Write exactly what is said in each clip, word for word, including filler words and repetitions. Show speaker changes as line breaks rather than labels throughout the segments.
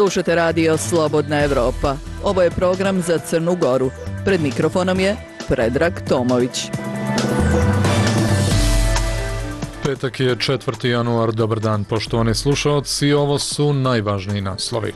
Slušate radio Slobodna Evropa. Ovo je program za Crnu Goru. Pred mikrofonom je Predrag Tomović.
Petak je četvrti januar. Dobar dan, poštovani slušaoci. Ovo su najvažniji naslovi.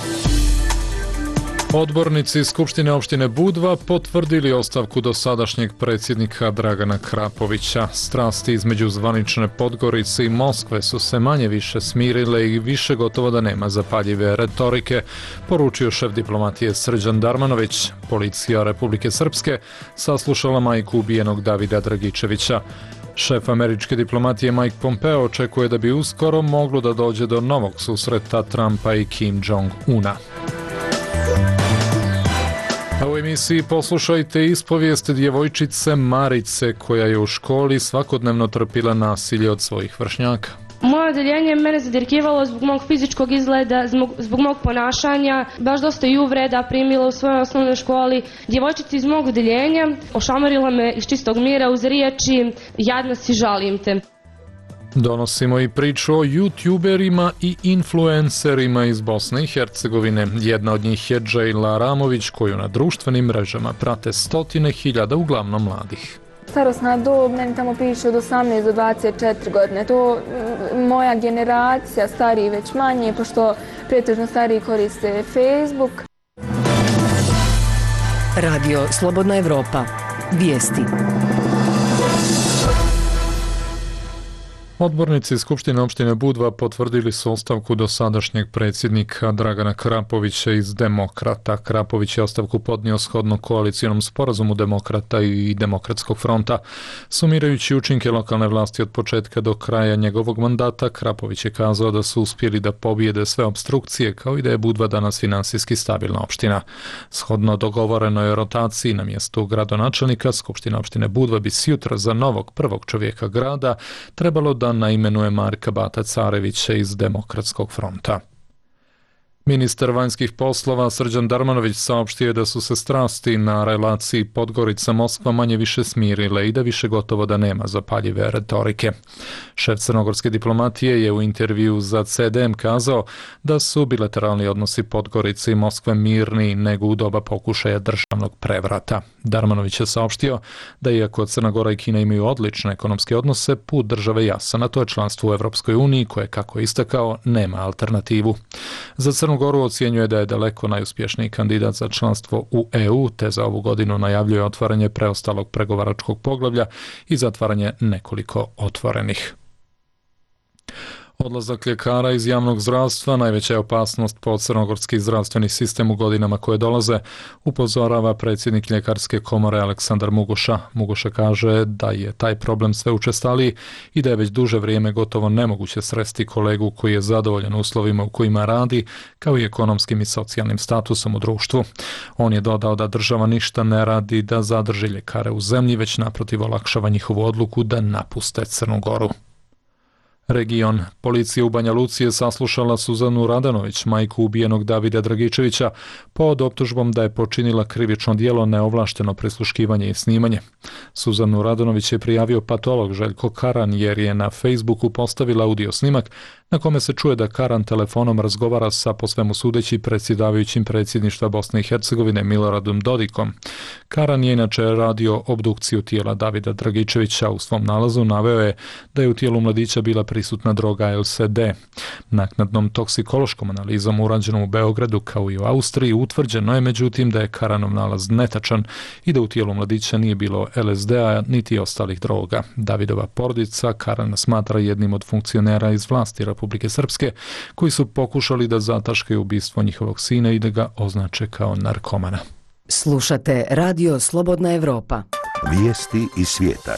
Odbornici Skupštine opštine Budva potvrdili ostavku dosadašnjeg predsjednika Dragana Krapovića. Strasti između zvanične Podgorice i Moskve su se manje više smirile i više gotovo da nema zapaljive retorike, poručio šef diplomatije Srđan Darmanović. Policija Republike Srpske saslušala majku ubijenog Davida Dragičevića. Šef američke diplomatije Mike Pompeo očekuje da bi uskoro moglo da dođe do novog susreta Trumpa i Kim Jong-una. A u emisiji poslušajte ispovijest djevojčice Marice koja je u školi svakodnevno trpila nasilje od svojih vršnjaka.
Moje odeljenje mene zadirkivalo zbog mog fizičkog izgleda, zbog, zbog mog ponašanja, baš dosta i uvreda primila u svojoj osnovnoj školi. Djevojčica iz mog odeljenja ošamarila me iz čistog mira uz riječi "jadna si, žalim te".
Donosimo i priču o youtuberima i influencerima iz Bosne i Hercegovine. Jedna od njih je Džejla Ramović, koju na društvenim mrežama prate stotine hiljada, uglavnom mladih.
Starosna dob, meni tamo piše od osamnaest do dvadeset četiri godine. To moja generacija, stariji već manje, pošto pretežno stariji koriste Facebook.
Radio Slobodna Evropa. Vijesti.
Odbornici Skupštine opštine Budva potvrdili su ostavku dosadašnjeg predsjednika Dragana Krapovića iz Demokrata. Krapović je ostavku podnio shodno koalicijonom sporazumu Demokrata i Demokratskog fronta. Sumirajući učinke lokalne vlasti od početka do kraja njegovog mandata, Krapović je kazao da su uspjeli da pobijede sve opstrukcije, kao i da je Budva danas finansijski stabilna opština. Shodno dogovorenoj rotaciji na mjestu gradonačelnika, Skupština opštine Budva bi sjutra za novog prvog čovjeka grada trebalo da naimenuje Marka Bata Carevića iz Demokratskog fronta. Ministar vanjskih poslova Srđan Darmanović saopštio da su se strasti na relaciji Podgorica-Moskva manje više smirile i da više gotovo da nema zapaljive retorike. Šef crnogorske diplomatije je u intervju za C D M kazao da su bilateralni odnosi Podgorice i Moskve mirniji nego u doba pokušaja državnog prevrata. Darmanović je saopštio da iako Crna Gora i Kina imaju odlične ekonomske odnose, put države jasan, a to je članstvo u Evropskoj uniji koje, kako je istakao, nema alternativu. Za Crnu Goru ocjenjuje da je daleko najuspješniji kandidat za članstvo u E U, te za ovu godinu najavljuje otvaranje preostalog pregovaračkog poglavlja i zatvaranje nekoliko otvorenih. Odlazak ljekara iz javnog zdravstva najveća je opasnost po crnogorski zdravstveni sistem u godinama koje dolaze, upozorava predsjednik ljekarske komore Aleksandar Mugoša. Mugoša kaže da je taj problem sve učestaliji i da je već duže vrijeme gotovo nemoguće sresti kolegu koji je zadovoljan uslovima u kojima radi, kao i ekonomskim i socijalnim statusom u društvu. On je dodao da država ništa ne radi da zadrži ljekare u zemlji, već naprotiv olakšava njihovu odluku da napuste Crnu Goru. Region. Policija u Banja Luci je saslušala Suzanu Radanović, majku ubijenog Davida Dragičevića, pod optužbom da je počinila krivično djelo neovlašteno prisluškivanje i snimanje. Suzanu Radanović je prijavio patolog Željko Karan jer je na Facebooku postavila audio snimak na kome se čuje da Karan telefonom razgovara sa po svemu sudeći predsjedavajućim predsjedništva Bosne i Hercegovine Miloradom Dodikom. Karan je inače radio obdukciju tijela Davida Dragičevića. U svom nalazu naveo je da je u tijelu mladića bila prisutna droga L S D. Naknadnom toksikološkom analizom urađenom u Beogradu kao i u Austriji utvrđeno je međutim da je Karanov nalaz netačan i da u tijelu mladića nije bilo L S D-a niti ostalih droga. Davidova porodica Karana smatra jednim od funkcionera iz vlasti Republike Srpske koji su pokušali da zataškaju ubistvo njihovog sina i da ga označe kao narkomana.
Slušate Radio Slobodna Evropa.
Vijesti iz svijeta.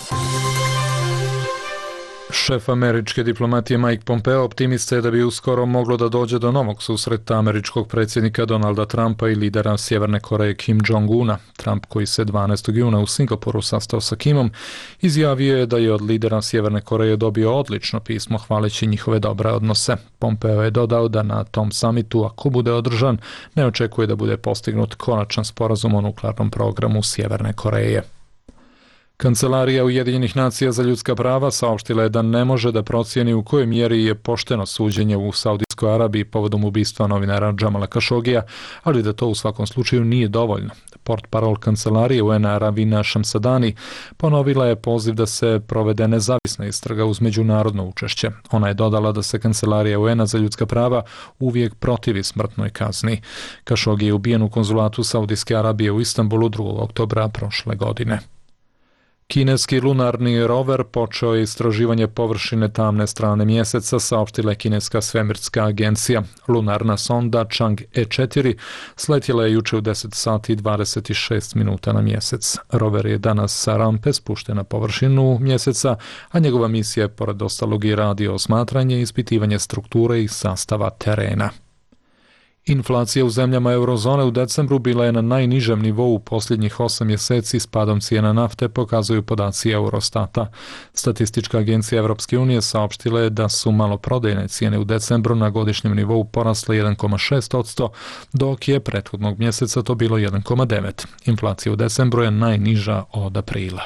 Šef američke diplomatije Mike Pompeo optimista je da bi uskoro moglo da dođe do novog susreta američkog predsjednika Donalda Trumpa i lidera Sjeverne Koreje Kim Jong-una. Trump, koji se dvanaestog juna u Singapuru sastao sa Kimom, izjavio je da je od lidera Sjeverne Koreje dobio odlično pismo hvaleći njihove dobre odnose. Pompeo je dodao da na tom samitu, ako bude održan, ne očekuje da bude postignut konačan sporazum o nuklearnom programu Sjeverne Koreje. Kancelarija Ujedinjenih nacija za ljudska prava saopštila je da ne može da procijeni u kojoj mjeri je pošteno suđenje u Saudijskoj Arabiji povodom ubistva novinara Džamala Kašogija, ali da to u svakom slučaju nije dovoljno. Portparol kancelarije U N-a Ravina Šamsadani ponovila je poziv da se provede nezavisna istraga uz međunarodno učešće. Ona je dodala da se kancelarija U N-a za ljudska prava uvijek protivi smrtnoj kazni. Kašogi je ubijen u konzulatu Saudijske Arabije u Istanbulu drugog oktobra prošle godine. Kineski lunarni rover počeo je istraživanje površine tamne strane mjeseca, saopštila je kineska svemirska agencija. Lunarna sonda Chang'e četiri sletjela je juče u deset sati i dvadeset šest minuta na mjesec. Rover je danas sa rampe spušten na površinu mjeseca, a njegova misija je pored ostalog i radio osmatranje i ispitivanje strukture i sastava terena. Inflacija u zemljama eurozone u decembru bila je na najnižem nivou u posljednjih osam mjeseci s padom cijena nafte, pokazuju podaci Eurostata. Statistička agencija Evropske unije saopštila je da su maloprodajne cijene u decembru na godišnjem nivou porasle jedan zarez šest posto, dok je prethodnog mjeseca to bilo jedan zarez devet. Inflacija u decembru je najniža od aprila.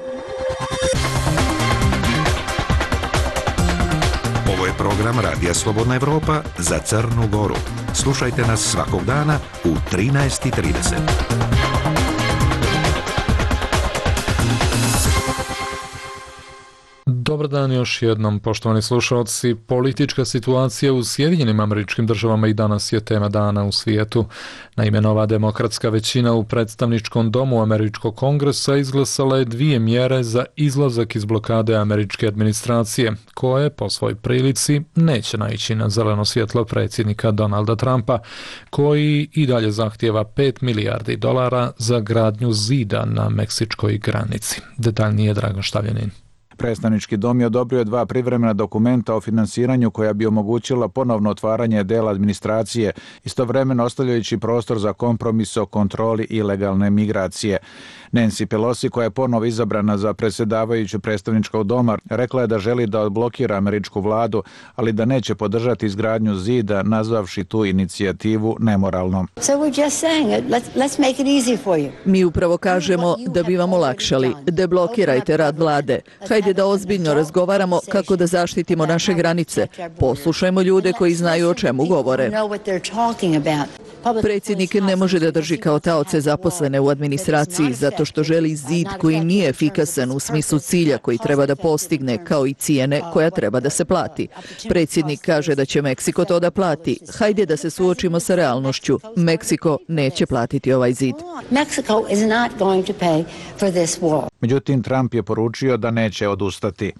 Ovo je program Radija Slobodna Evropa za Crnu Goru. Slušajte nas svakog dana u trinaest i trideset.
Dobar dan još jednom, poštovani slušalci. Politička situacija u Sjedinjenim Američkim Državama i danas je tema dana u svijetu. Naime, nova demokratska većina u predstavničkom domu Američkog kongresa izglasala je dvije mjere za izlazak iz blokade američke administracije, koje po svoj prilici neće naići na zeleno svjetlo predsjednika Donalda Trumpa, koji i dalje zahtijeva pet milijardi dolara za gradnju zida na meksičkoj granici. Detaljnije Dragan Štavljanin.
Predstavnički dom je odobrio dva privremena dokumenta o finansiranju koja bi omogućila ponovno otvaranje dela administracije, istovremeno ostavljajući prostor za kompromis o kontroli ilegalne migracije. Nancy Pelosi, koja je ponovo izabrana za predsjedavajuću predstavničkog doma, rekla je da želi da odblokira američku vladu, ali da neće podržati izgradnju zida, nazvavši tu inicijativu nemoralnom.
Mi upravo kažemo da bi vam olakšali. Deblokirajte rad vlade. Hajde da ozbiljno razgovaramo kako da zaštitimo naše granice. Poslušajmo ljude koji znaju o čemu govore. Predsjednik ne može da drži kao taoce zaposlene u administraciji zato što želi zid koji nije efikasan u smislu cilja koji treba da postigne, kao i cijene koja treba da se plati. Predsjednik kaže da će Meksiko to da plati. Hajde da se suočimo sa realnošću. Meksiko neće platiti ovaj zid.
Međutim, Trump je poručio da neće odustati.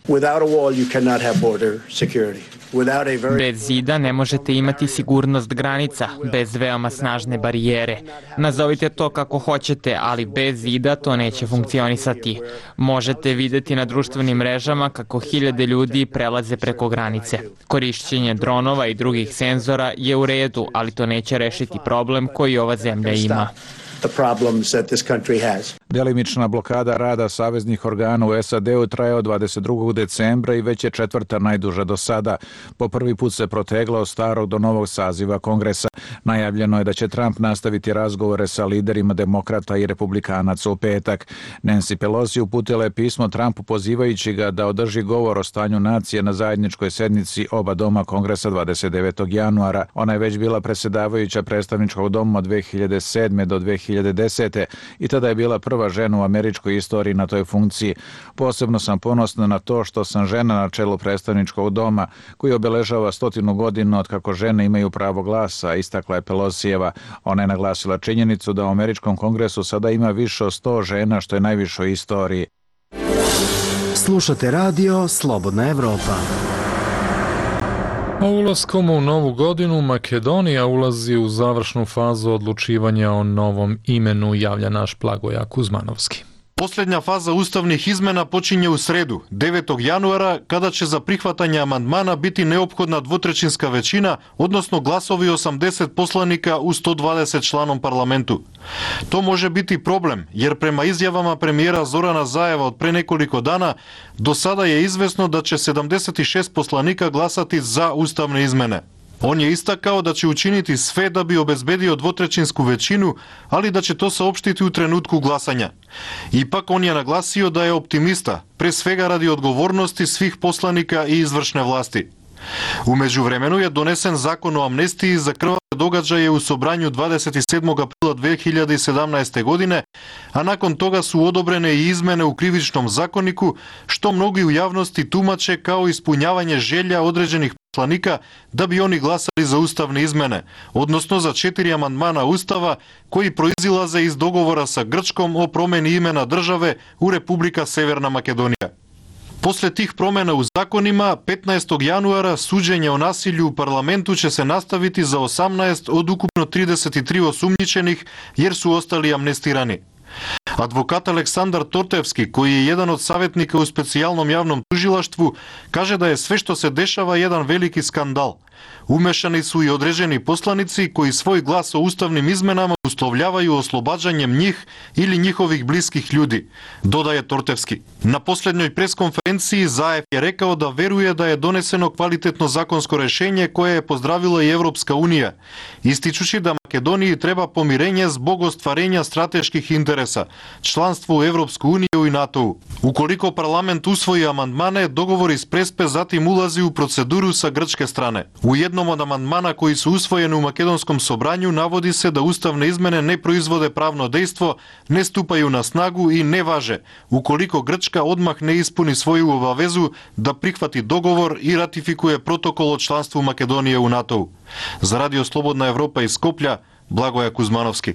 Bez zida ne možete imati sigurnost granica, bez veoma snažne barijere. Nazovite to kako hoćete, ali bez zida to neće funkcionisati. Možete vidjeti na društvenim mrežama kako hiljade ljudi prelaze preko granice. Korišćenje dronova i drugih senzora je u redu, ali to neće rešiti problem koji ova zemlja ima.
Delimična blokada rada saveznih organa u S A D-u traje od dvadeset drugog decembra i već je četvrta najduža do sada. Po prvi put se protegla od starog do novog saziva kongresa. Najavljeno je da će Trump nastaviti razgovore sa liderima demokrata i republikanaca u petak. Nancy Pelosi uputila je pismo Trumpu pozivajući ga da održi govor o stanju nacije na zajedničkoj sednici oba doma kongresa dvadeset devetog januara. Ona je već bila predsjedavajuća predstavničkog doma od dve hiljade sedme do dve hiljade desete i tada je bila prva žena u američkoj istoriji na toj funkciji. Posebno sam ponosna na to što sam žena na čelu predstavničkog doma, koji obeležava stotinu godina od kako žene imaju pravo glasa, istakla je Pelosijeva. Ona je naglasila činjenicu da u američkom kongresu sada ima više od sto žena, što je najviše u istoriji.
Slušate radio Slobodna Evropa.
A ulaskom u novu godinu Makedonija ulazi u završnu fazu odlučivanja o novom imenu, javlja naš Blagoja Kuzmanovski.
Posljednja faza ustavnih izmena počinje u sredu, devetog januara, kada će za prihvatanje amandmana biti neophodna dvotrećinska većina, odnosno glasovi osamdeset poslanika u sto dvadeset članom parlamentu. To može biti problem, jer prema izjavama premijera Zorana Zajeva od pre nekoliko dana, do sada je izvesno da će sedamdeset šest poslanika glasati za ustavne izmene. On je istakao da će učiniti sve da bi obezbedio dvotrećinsku većinu, ali da će to saopštiti u trenutku glasanja. Ipak on je naglasio da je optimista, pre svega radi odgovornosti svih poslanika i izvršne vlasti. U međuvremenu je donesen zakon o amnestiji za krvave događaje u Sobranju dvadeset sedmog aprila dve hiljade sedamnaeste. godine, a nakon toga su odobrene i izmene u krivičnom zakoniku, što mnogi u javnosti tumače kao ispunjavanje želja određenih poslanika da bi oni glasali za ustavne izmene, odnosno za četiri amandmana Ustava koji proizilaze iz dogovora sa Grčkom o promeni imena države u Republika Severna Makedonija. Posle tih promjena u zakonima, petnaestog januara suđenje o nasilju u parlamentu će se nastaviti za osamnaest od ukupno trideset tri osumnjičenih jer su ostali amnestirani. Advokat Aleksandar Tortevski, koji je jedan od savjetnika u specijalnom javnom tužilaštvu, kaže da je sve što se dešava jedan veliki skandal. Umešani su i određeni poslanici koji svoj glas o ustavnim izmenama uslovljavaju oslobađanjem njih ili njihovih bliskih ljudi, dodaje Tortevski. Na posljednjoj preskonferenciji Zaev je rekao da veruje da je doneseno kvalitetno zakonsko rešenje koje je pozdravila i Evropska unija, ističući da Makedoniji treba pomirenje zbog ostvarenja strateških interesa, članstvo u Evropsku uniju i NATO-u. Ukoliko parlament usvoji amandmane, dogovor iz Prespe zatim ulazi u proceduru sa grčke strane. U jednom od amandmana koji su usvojeni u makedonskom sobranju navodi se da ustavne izmene ne proizvode pravno dejstvo, ne stupaju na snagu i ne važe, ukoliko Grčka odmah ne ispuni svoju obavezu da prihvati dogovor i ratifikuje protokol o članstvu Makedonije u NATO-u. Za Radio Slobodna Evropa iz Skoplja, Blagoja Kuzmanovski.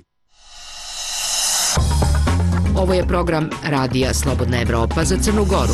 Ovo je program Radija Slobodna Evropa za Crnu Goru.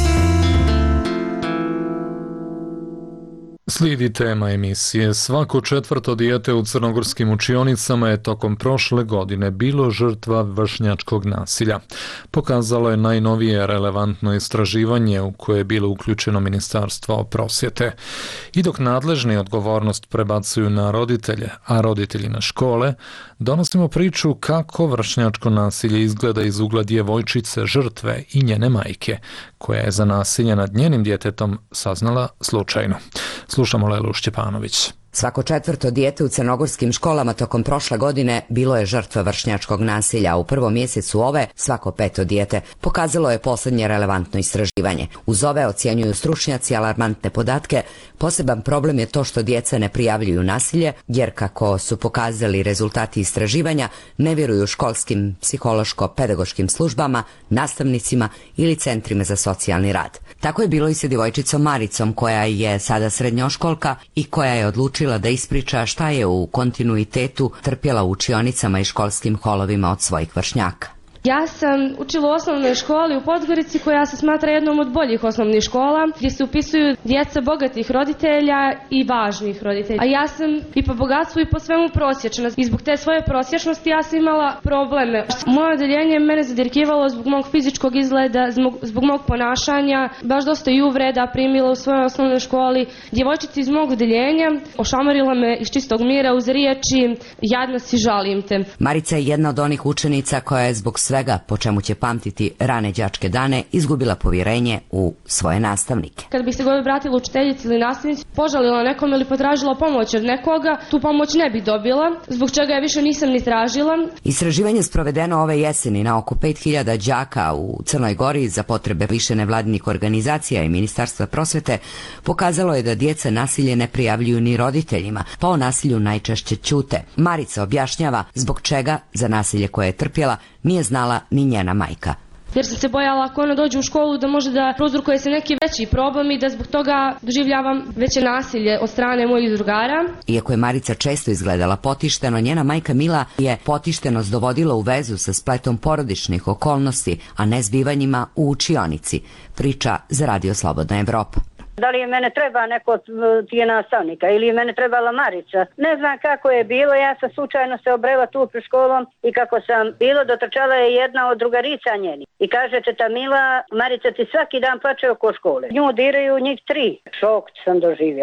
Slijedi tema emisije. Svako četvrto dijete u crnogorskim učionicama je tokom prošle godine bilo žrtva vršnjačkog nasilja. Pokazalo je najnovije relevantno istraživanje u koje je bilo uključeno Ministarstvo prosvjete. I dok nadležni odgovornost prebacuju na roditelje, a roditelji na škole, donosimo priču kako vršnjačko nasilje izgleda iz ugla djevojčice žrtve i njene majke, koja je za nasilje nad njenim djetetom saznala slučajno. Slušamo Lelu Šćepanović.
Svako četvrto dijete u crnogorskim školama tokom prošle godine bilo je žrtva vršnjačkog nasilja, a u prvom mjesecu ove svako peto dijete, pokazalo je posljednje relevantno istraživanje. Uz ove ocjenjuju stručnjaci alarmantne podatke. Poseban problem je to što djeca ne prijavljuju nasilje, jer kako su pokazali rezultati istraživanja, ne vjeruju školskim psihološko-pedagoškim službama, nastavnicima ili centrima za socijalni rad. Tako je bilo i sa djevojčicom Maricom, koja je sada srednjoškolka i koja je odlučila da ispriča šta je u kontinuitetu trpjela u učionicama i školskim holovima od svojih vršnjaka.
Ja sam učila u osnovnoj školi u Podgorici, koja se smatra jednom od boljih osnovnih škola, gdje se upisuju djeca bogatih roditelja i važnih roditelja. A ja sam i po bogatstvu i po svemu prosječna. I zbog te svoje prosječnosti ja sam imala probleme. Moje odeljenje mene zadirkivalo zbog mog fizičkog izgleda, zbog, zbog mog ponašanja, baš dosta i uvreda primila u svojoj osnovnoj školi. Djevojčica iz mog odeljenja ošamarila me iz čistog mira uz riječi "jadna si, žalim te".
Marica je jedna od onih učenica koja je zbog sve svega po čemu će pamtiti rane đačke dane izgubila povjerenje u svoje nastavnike.
Kad bih se god obratila učiteljici ili nastavnici, požalila nekom ili potražila pomoć od nekoga, tu pomoć ne bi dobila, zbog čega je više nisam ni tražila.
Istraživanje sprovedeno ove jeseni na oko pet hiljada đaka u Crnoj Gori za potrebe više nevladinih organizacija i Ministarstva prosvjete pokazalo je da djeca nasilje ne prijavljuju ni roditeljima, pa o nasilju najčešće ćute. Marica objašnjava zbog čega za nasilje koje je trpjela nije znala ni njena majka.
Jer sam se bojala ako ona dođe u školu da može da prouzrokuje se neki veći problem i da zbog toga doživljavam veće nasilje od strane mojih drugara.
Iako je Marica često izgledala potišteno, njena majka Mila je potištenost dovodila u vezu sa spletom porodičnih okolnosti, a ne zbivanjima u učionici. Priča za Radio Slobodna Evropa.
Da li je mene treba neko od tije nastavnika ili je mene trebala Marica. Ne znam kako je bilo, ja sam slučajno se obrela tu pred školom i kako sam bilo, dotrčala je jedna od drugarica njeni. I kaže teta Mila, Marica ti svaki dan plače oko škole. Nju diraju njih tri. Šok sam doživjela.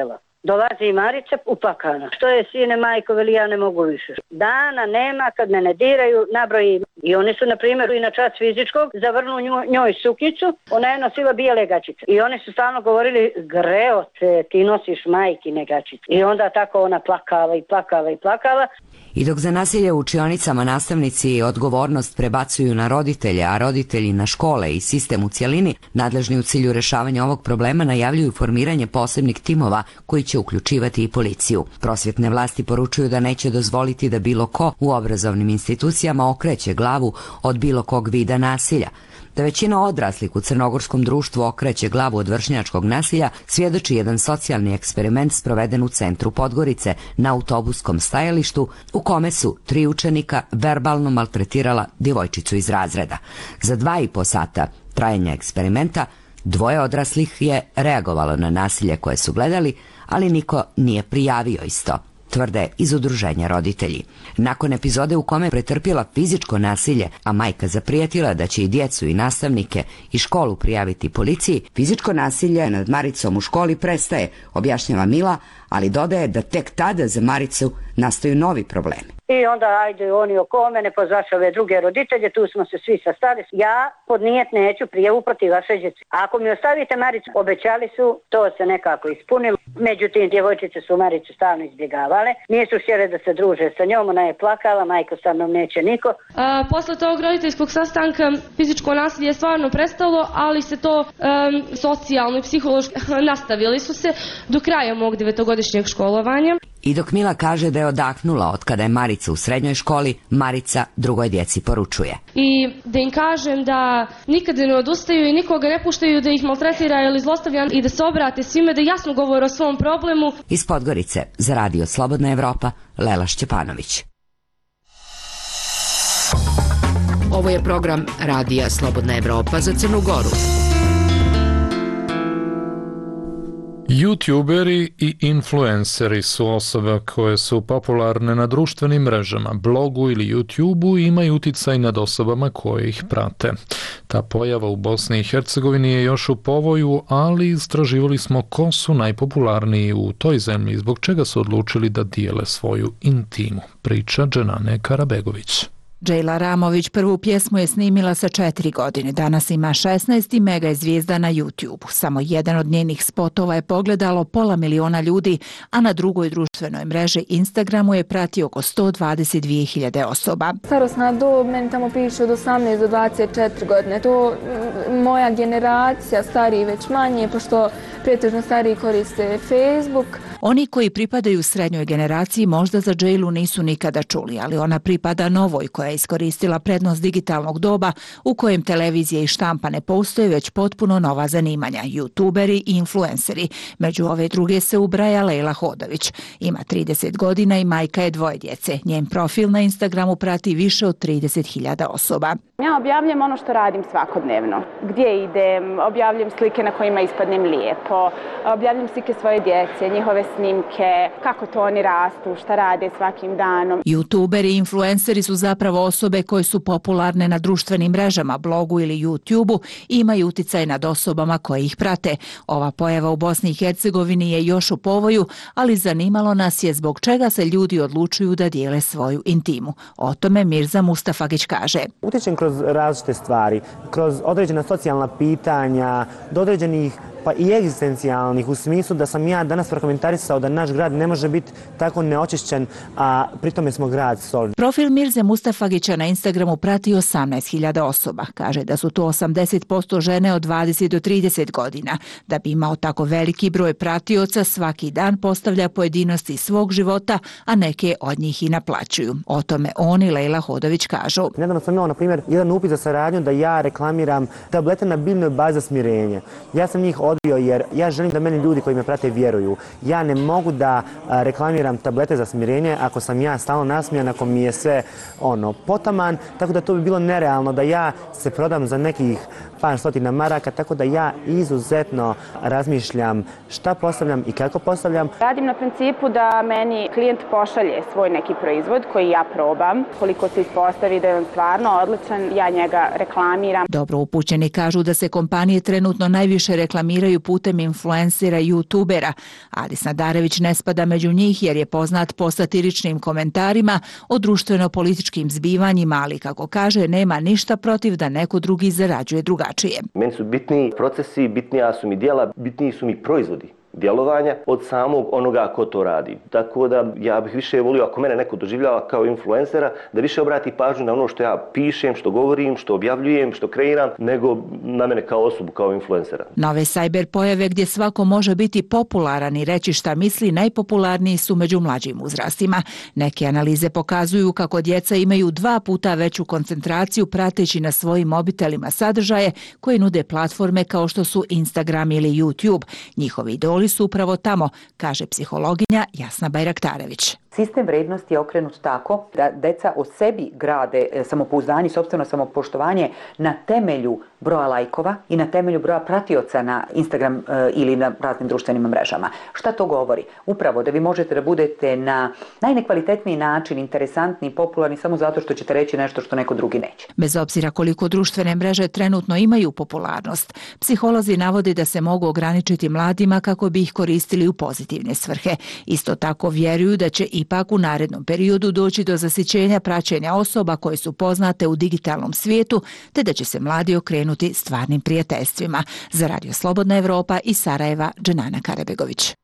Dolazi i Marica upakana. Što je sine, majko, veli, ja ne mogu više. Dana nema kad me ne diraju, nabroji. I oni su, na primjer, i na čas fizičkog zavrnu njoj, njoj suknjicu, ona je nosila bijele gačice. I oni su stalno govorili, greo te, ti nosiš majkine gačice. I onda tako ona plakala i plakala i plakala.
I dok za nasilje u učionicama nastavnici odgovornost prebacuju na roditelje, a roditelji na škole i sistem u cjelini, nadležni u cilju rješavanja ovog problema najavljuju formiranje posebnih timova koji će uključivati i policiju. Prosvjetne vlasti poručuju da neće dozvoliti da bilo ko u obrazovnim institucijama okreće glavu od bilo kog vida nasilja. Da većina odraslih u crnogorskom društvu okreće glavu od vršnjačkog nasilja svjedoči jedan socijalni eksperiment sproveden u centru Podgorice na autobuskom stajalištu u kome su tri učenika verbalno maltretirala djevojčicu iz razreda. Za dva i po sata trajanja eksperimenta dvoje odraslih je reagovalo na nasilje koje su gledali, ali niko nije prijavio isto, tvrde iz udruženja roditelji. Nakon epizode u kome je pretrpjela fizičko nasilje, a majka zaprijetila da će i djecu i nastavnike i školu prijaviti policiji, fizičko nasilje nad Maricom u školi prestaje, objašnjava Mila, ali dodaje da tek tada za Maricu nastaju novi problemi.
I onda ajde oni oko mene, pozvaše ove druge roditelje, tu smo se svi sastali. Ja podnijet neću prijavu protiv vaše djece. Ako mi ostavite Maricu, obećali su, to se nekako ispunilo. Međutim, djevojčice su Maricu stalno izbjegavale. Nisu htjele da se druže sa njom, ona je plakala, majko sa mnom neće niko.
A, posle tog roditeljskog sastanka fizičko nasilje je stvarno prestalo, ali se to um, socijalno i psihološki nastavili su se do kraja mog devetogodišnjeg školovanja.
I dok Mila kaže da je odahnula od kada je Marica u srednjoj školi, Marica drugoj djeci poručuje.
I da im kažem da nikada ne odustaju i nikoga ne puštaju da ih maltretira ili zlostavlja i da se obrate svime, da jasno govore o svom problemu.
Iz Podgorice za Radio Slobodna Evropa, Lela Šćepanović.
Ovo je program Radija Slobodna Evropa za Crnu Goru.
YouTuberi i influenceri su osobe koje su popularne na društvenim mrežama, blogu ili YouTubeu i imaju uticaj nad osobama koje ih prate. Ta pojava u Bosni i Hercegovini je još u povoju, ali istraživali smo ko su najpopularniji u toj zemlji i zbog čega su odlučili da dijele svoju intimu, priča Dženane Karabegović.
Džejla Ramović prvu pjesmu je snimila sa četiri godine. Danas ima šesnaest i mega je zvijezda na YouTubeu. Samo jedan od njenih spotova je pogledalo pola miliona ljudi, a na drugoj društvenoj mreži Instagramu je prati oko sto dvadeset dvije hiljade osoba.
Starosna dob, meni tamo piše od osamnaest do dvadeset četiri godine. To moja generacija, stariji već manje, pošto pretežno stariji koriste Facebook.
Oni koji pripadaju srednjoj generaciji možda za Džejlu nisu nikada čuli, ali ona pripada novoj koja je iskoristila prednost digitalnog doba u kojem televizije i štampa ne postoje, već potpuno nova zanimanja, youtuberi i influenceri. Među ove druge se ubraja Lejla Hodović. Ima trideset godina i majka je dvoje djece. Njen profil na Instagramu prati više od trideset hiljada osoba.
Ja objavljam ono što radim svakodnevno. Gdje idem, objavljam slike na kojima ispadnem lijepo, objavljam slike svoje djece, njihove snimke, kako to oni rastu, šta rade svakim danom.
Youtuberi i influenceri su zapravo osobe koje su popularne na društvenim mrežama, blogu ili YouTubeu i imaju uticaj nad osobama koje ih prate. Ova pojava u Bosni i Hercegovini je još u povoju, ali zanimalo nas je zbog čega se ljudi odlučuju da dijele svoju intimu. O tome Mirza Mustafagić kaže.
Utječem kroz različite stvari, kroz određena socijalna pitanja, do određenih pa i egzistencijalnih, u smislu da sam ja danas prokomentarisao da naš grad ne može biti tako neočišćen, a pritome smo grad solidni.
Profil Mirze Mustafagića na Instagramu prati osamnaest hiljada osoba. Kaže da su to osamdeset posto žene od dvadeset do trideset godina. Da bi imao tako veliki broj pratioca, svaki dan postavlja pojedinosti svog života, a neke od njih i naplaćuju. O tome on i Lejla Hodović kažu.
Nedavno sam imao, na primjer, jedan upit za saradnju da ja reklamiram tablete na biljnoj bazi za smirenje. Ja sam njih odbio jer ja želim da meni ljudi koji me prate vjeruju. Ja ne mogu da a, reklamiram tablete za smirenje ako sam ja stalno nasmijan, ako mi je sve ono potaman, tako da to bi bilo nerealno da ja se prodam za nekih par stotina maraka, tako da ja izuzetno razmišljam šta postavljam i kako postavljam.
Radim na principu da meni klijent pošalje svoj neki proizvod koji ja probam. Koliko se ispostavi da je on stvarno odličan, ja njega reklamiram.
Dobro upućeni kažu da se kompanije trenutno najviše reklamiraju promoviraju putem influencera i youtubera. Adis Nadarević ne spada među njih jer je poznat po satiričnim komentarima o društveno-političkim zbivanjima, ali kako kaže, nema ništa protiv da neko drugi zarađuje drugačije.
Meni su bitniji procesi, bitnija su mi djela, bitniji su mi proizvodi djelovanja od samog onoga ko to radi. Tako da ja bih više volio, ako mene neko doživljava kao influencera, da više obrati pažnju na ono što ja pišem, što govorim, što objavljujem, što kreiram, nego na mene kao osobu, kao influencera.
Nove cyber pojave gdje svako može biti popularan i reći šta misli najpopularniji su među mlađim uzrastima. Neke analize pokazuju kako djeca imaju dva puta veću koncentraciju prateći na svojim mobitelima sadržaje koje nude platforme kao što su Instagram ili YouTube. Njihovi idoli su upravo tamo, kaže psihologinja Jasna Bajraktarević.
Sistem vrednosti je okrenut tako da deca o sebi grade samopouzdanje, sopstveno samopoštovanje na temelju broja lajkova i na temelju broja pratioca na Instagram ili na raznim društvenim mrežama. Šta to govori? Upravo da vi možete da budete na najnekvalitetniji način interesantni i popularni samo zato što ćete reći nešto što neko drugi neće.
Bez obzira koliko društvene mreže trenutno imaju popularnost, psiholozi navode da se mogu ograničiti mladima kako bi ih koristili u pozitivne svrhe. Isto tako vjeruju da će ipak u narednom periodu doći do zasićenja praćenja osoba koje su poznate u digitalnom svijetu, te da će se mladi okrenuti stvarnim prijateljstvima. Za Radio Slobodna Evropa iz Sarajeva, Dženana Karebegović.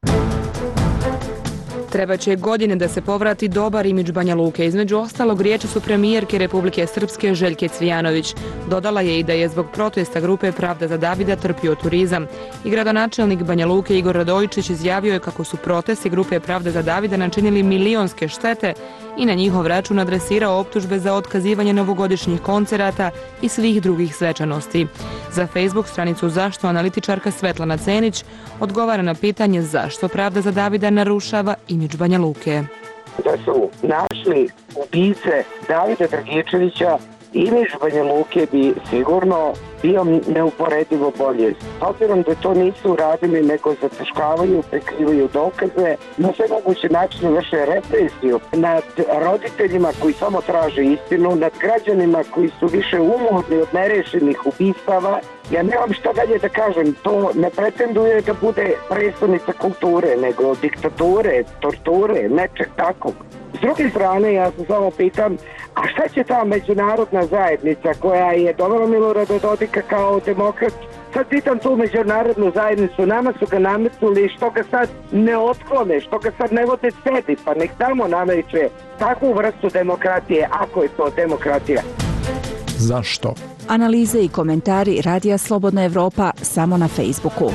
Trebaće godine da se povrati dobar imidž Banja Luke. Između ostalog, riječi su premijerke Republike Srpske Željke Cvijanović. Dodala je i da je zbog protesta grupe Pravda za Davida trpio turizam. I gradonačelnik Banja Luke Igor Radojičić izjavio je kako su protesti grupe Pravda za Davida načinili milionske štete i na njihov račun adresirao optužbe za otkazivanje novogodišnjih koncerata i svih drugih svečanosti. Za Facebook stranicu Zašto analitičarka Svetlana Cenić odgovara na pitanje zašto Pravda za Davida narušava imidž Banja Luke.
Da su našli ubice Davida Dragičevića, imidž Banja Luke bi sigurno bio neuporedivo bolje. S obzirom da to nisu uradili, nego zataškavaju, prikrivaju dokaze, na sve moguće načine vrše represiju nad roditeljima koji samo traže istinu, nad građanima koji su više umorni od nerešenih ubistava. Ja nemam šta dalje da kažem, to ne pretenduje da bude predstavnica kulture, nego diktature, torture, nečeg takvog. S druge strane, ja se samo pitam, a šta će ta međunarodna zajednica koja je dovela Milorada Dodika kao demokrat? Sad pitam tu međunarodnu zajednicu, nama su ga nametnuli, što ga sad ne otklone, što ga sad ne vode sebi, pa nek tamo nameće takvu vrstu demokratije, ako je to demokratija.
Zašto?
Analize i komentari Radija Slobodna Evropa samo na Facebooku.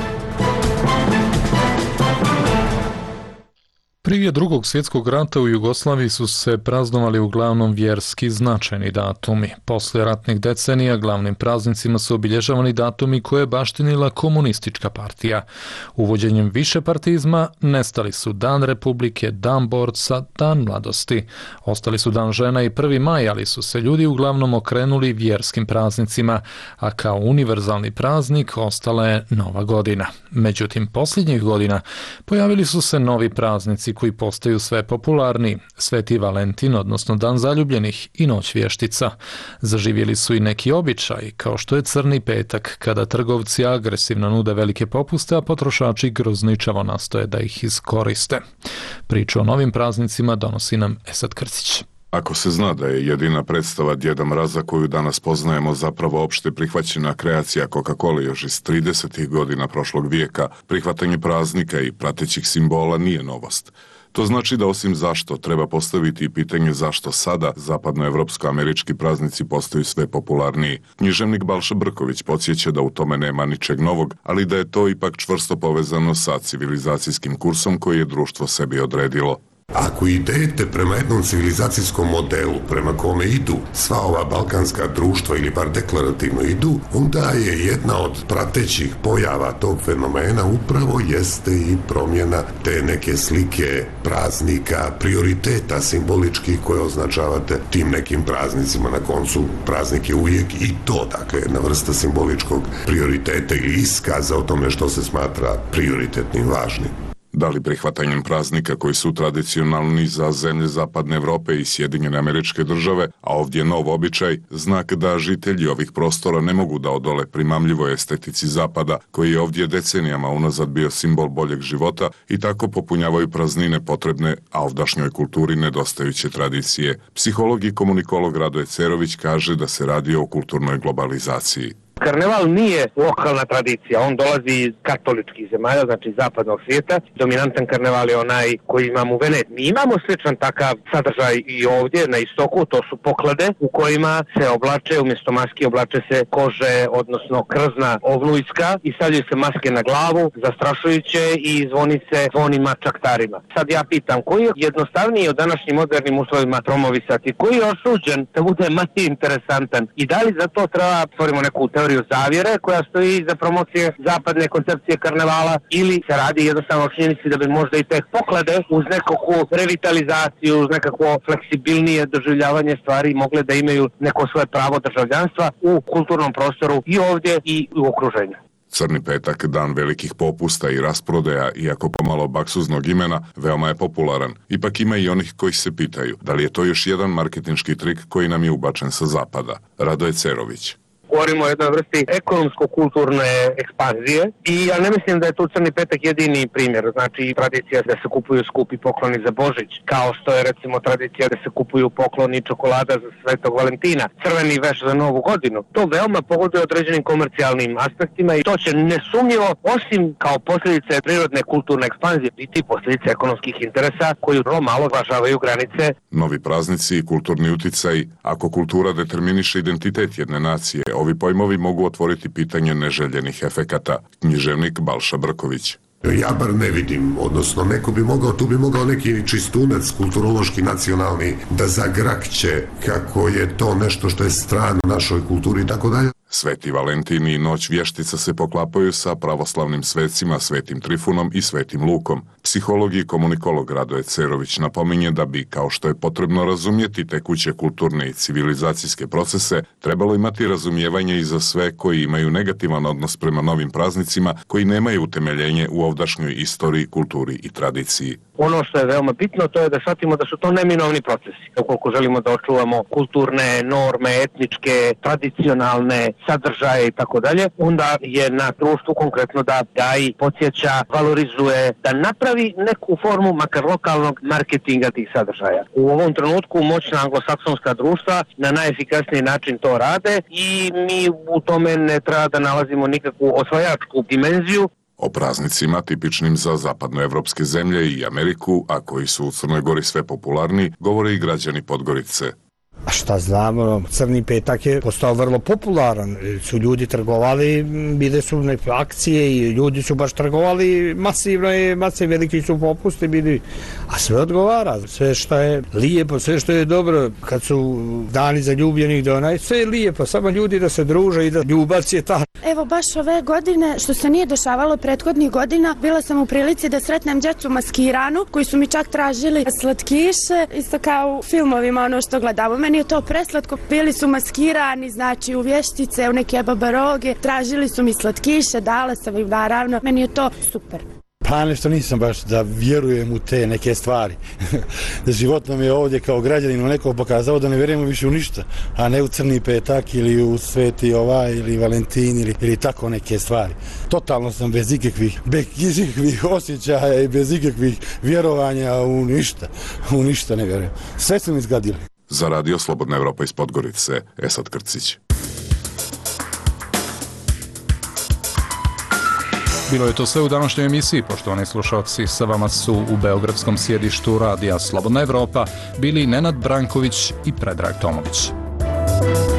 Prije drugog svjetskog rata u Jugoslaviji su se praznovali uglavnom vjerski značajni datumi. Poslije ratnih decenija glavnim praznicima su obilježavani datumi koje je baštinila komunistička partija. Uvođenjem višepartizma nestali su Dan Republike, Dan borca, Dan mladosti. Ostali su Dan žena i prvi maj, ali su se ljudi uglavnom okrenuli vjerskim praznicima, a kao univerzalni praznik ostala je Nova godina. Međutim, posljednjih godina pojavili su se novi praznici koji postaju sve popularniji, Sveti Valentin, odnosno Dan zaljubljenih i Noć vještica. Zaživjeli su i neki običaji, kao što je Crni petak, kada trgovci agresivno nude velike popuste, a potrošači grozničavo nastoje da ih iskoriste. Priču o novim praznicima donosi nam Esad Krcić.
Ako se zna da je jedina predstava Djeda Mraza koju danas poznajemo zapravo opšte prihvaćena kreacija Coca-Cola još iz tridesetih godina prošlog vijeka, prihvatanje praznika i pratećih simbola nije novost. To znači da osim zašto treba postaviti i pitanje zašto sada zapadnoevropsko-američki praznici postaju sve popularniji. Književnik Balša Brković podsjeća da u tome nema ničeg novog, ali da je to ipak čvrsto povezano sa civilizacijskim kursom koji je društvo sebi odredilo.
Ako idete prema jednom civilizacijskom modelu prema kome idu sva ova balkanska društva ili bar deklarativno idu, onda je jedna od pratećih pojava tog fenomena upravo jeste i promjena te neke slike praznika, prioriteta simboličkih koje označavate tim nekim praznicima. Na koncu praznik je uvijek i to, dakle jedna vrsta simboličkog prioriteta ili iskaza o tome što se smatra prioritetnim, važnim.
Da li prihvatanjem praznika koji su tradicionalni za zemlje Zapadne Evrope i Sjedinjene Američke Države, a ovdje je nov običaj, znak da žitelji ovih prostora ne mogu da odole primamljivoj estetici Zapada, koji je ovdje decenijama unazad bio simbol boljeg života i tako popunjavaju praznine potrebne, a ovdašnjoj kulturi nedostajuće tradicije. Psiholog i komunikolog Radoje Cerović kaže da se radi o kulturnoj globalizaciji.
Karneval nije lokalna tradicija, on dolazi iz katoličkih zemalja, znači zapadnog svijeta. Dominantan karneval je onaj koji imamo u Veneciji. Mi imamo sličan takav sadržaj i ovdje na istoku, to su poklade u kojima se oblače, umjesto maski oblače se kože, odnosno krzna ovlujska i stavljaju se maske na glavu, zastrašujuće i zvoni se zvonima čaktarima. Sad ja pitam, koji je jednostavniji od današnjim modernim uslovima promovisati, koji je osuđen da bude manje interesantan i da li za to treba stvorimo neku teoriju zavjere koja stoji iza promocije zapadne koncepcije karnevala ili se radi jednostavno o činjenici da bi možda i te poklade uz nekakvu revitalizaciju, uz nekakvo fleksibilnije doživljavanje stvari mogle da imaju neko svoje pravo državljanstva u kulturnom prostoru i ovdje i u okruženju.
Crni petak, dan velikih popusta i rasprodaja, iako pomalo baksuznog imena, veoma je popularan. Ipak ima i onih koji se pitaju da li je to još jedan marketinški trik koji nam je ubačen sa zapada. Radoje Cerović.
Govorimo o jednoj vrsti ekonomsko-kulturne ekspanzije i ja ne mislim da je tu Crni petak jedini primjer. Znači tradicija da se kupuju skupi pokloni za Božić, kao što je recimo tradicija da se kupuju pokloni čokolada za Svetog Valentina, crveni veš za Novu godinu. To veoma pogoduje određenim komercijalnim aspektima i to će nesumnjivo, osim kao posljedice prirodne kulturne ekspanzije, biti posljedice ekonomskih interesa koji vrlo malo važavaju granice.
Novi praznici i kulturni uticaj, ako kultura determiniše identitet jedne nacije, ovi pojmovi mogu otvoriti pitanje neželjenih efekata. Književnik Balša Brković.
Ja bar ne vidim, odnosno neko bi mogao, tu bi mogao neki čistunac kulturološki nacionalni da zagrakće kako je to nešto što je strano našoj kulturi i tako dalje.
Sveti Valentin i Noć vještica se poklapaju sa pravoslavnim svecima Svetim Trifunom i Svetim Lukom. Psiholog i komunikolog Radoje Cerović napominje da bi, kao što je potrebno razumjeti tekuće kulturne i civilizacijske procese, trebalo imati razumijevanje i za sve koji imaju negativan odnos prema novim praznicima koji nemaju utemeljenje u ovdašnjoj istoriji, kulturi i tradiciji.
Ono što je veoma bitno to je da shvatimo da su to neminovni procesi. Ukoliko želimo da očuvamo kulturne norme, etničke, tradicionalne sadržaje i tako dalje, onda je na društvu konkretno da gaji, podsjeća, valorizuje, da napravi neku formu makar lokalnog marketinga tih sadržaja. U ovom trenutku moćna anglosaksonska društva na najefikasniji način to rade i mi u tome ne treba da nalazimo nikakvu osvajačku dimenziju.
O praznicima tipičnim za zapadnoevropske zemlje i Ameriku, a koji su u Crnoj Gori sve popularni, govore i građani Podgorice.
A šta znamo, Crni petak je postao vrlo popularan, su ljudi trgovali, bile su neke akcije i ljudi su baš trgovali masivno i mase veliki su popusti bili, a sve odgovara, sve što je lijepo, sve što je dobro, kad su dani za ljubljenih dona, sve je lijepo, samo ljudi da se druže i da ljubac je ta.
Evo baš ove godine, što se nije dešavalo prethodnih godina, bila sam u prilici da sretnem djecu maskiranu, koji su mi čak tražili slatkiše, isto kao u filmovima ono što gledamo. Meni je to preslatko, bili su maskirani, znači u vještice, u neke babaroge, tražili su mi slatkiše, dala sam im naravno, meni je to super.
Pa nešto nisam baš da vjerujem u te neke stvari. Da život nam je ovdje kao građaninu neko pokazao da ne vjerujemo više u ništa, a ne u Crni petak ili u Sveti ovaj ili Valentin ili, ili tako neke stvari. Totalno sam bez ikakvih, bez ikakvih osjećaja i bez ikakvih vjerovanja u ništa. U ništa ne vjerujem. Sve su mi zgadili.
Za Radio Slobodna Evropa iz Podgorice, Esad Krcić.
Bilo je to sve u današnjoj emisiji, poštovani slušalci, sa vama su u beogradskom sjedištu Radija Slobodna Evropa bili Nenad Branković i Predrag Tomović.